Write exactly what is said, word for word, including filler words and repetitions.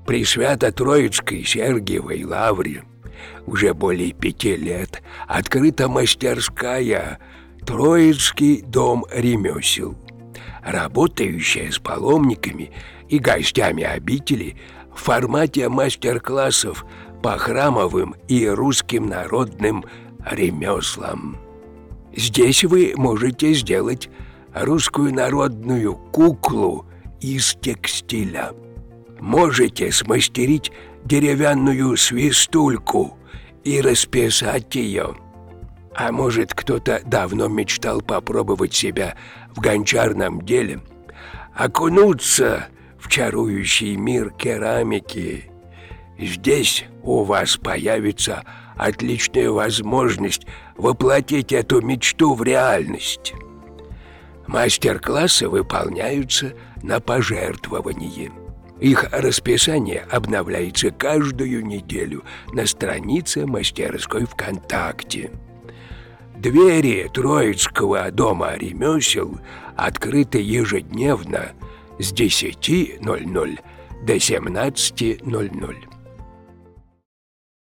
При Свято-Троицкой Сергиевой лавре уже более пяти лет открыта мастерская «Троицкий дом ремесел», работающая с паломниками и гостями обители в формате мастер-классов по храмовым и русским народным ремеслам. Здесь вы можете сделать русскую народную куклу из текстиля. Можете смастерить деревянную свистульку и расписать ее. А может, кто-то давно мечтал попробовать себя в гончарном деле, окунуться в чарующий мир керамики. Здесь у вас появится отличная возможность воплотить эту мечту в реальность. Мастер-классы выполняются на пожертвование. Их расписание обновляется каждую неделю на странице мастерской ВКонтакте. Двери Троицкого дома ремесел открыты ежедневно с десяти ноль-ноль до семнадцати ноль-ноль.